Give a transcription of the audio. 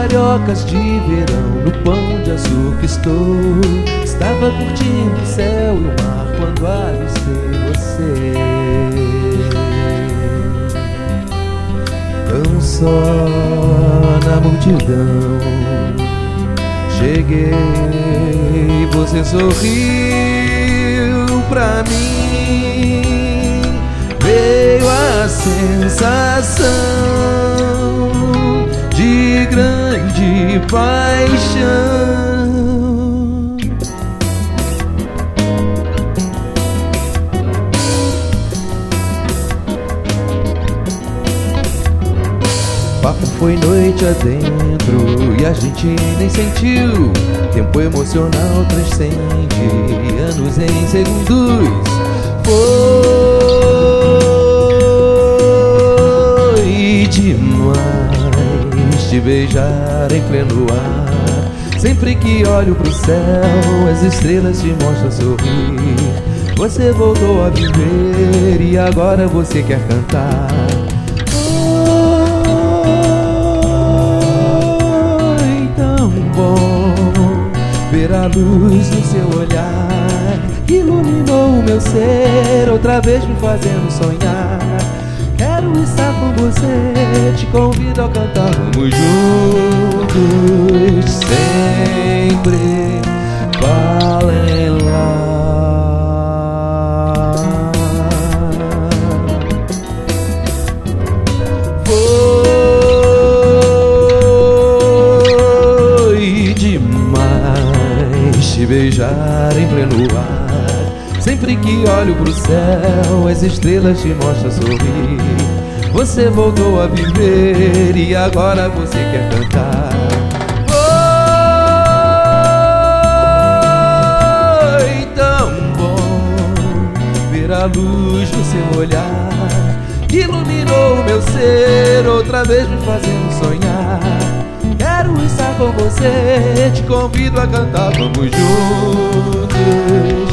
cariocas de verão, no pão de açúcar estou. Estava curtindo o céu e o mar quando avistei você. Tão só na multidão cheguei, você sorriu pra mim. Veio a sensação de grande paixão. Papo foi noite adentro e a gente nem sentiu. Tempo emocional transcende anos em segundos. Foi demais te beijar em pleno ar. Sempre que olho pro céu, as estrelas te mostram sorrir. Você voltou a viver e agora você quer cantar. Foi tão bom ver a luz no seu olhar, iluminou o meu ser, outra vez me fazendo sonhar. Quero estar com você, te convido a cantar. Vamos juntos, sempre falling love. Foi demais te beijar em pleno ar. Sempre que olho pro céu, as estrelas te mostram sorrir. Você voltou a viver e agora você quer cantar. Foi tão bom ver a luz no seu olhar, iluminou o meu ser, outra vez me fazendo sonhar. Quero estar com você, te convido a cantar. Vamos juntos,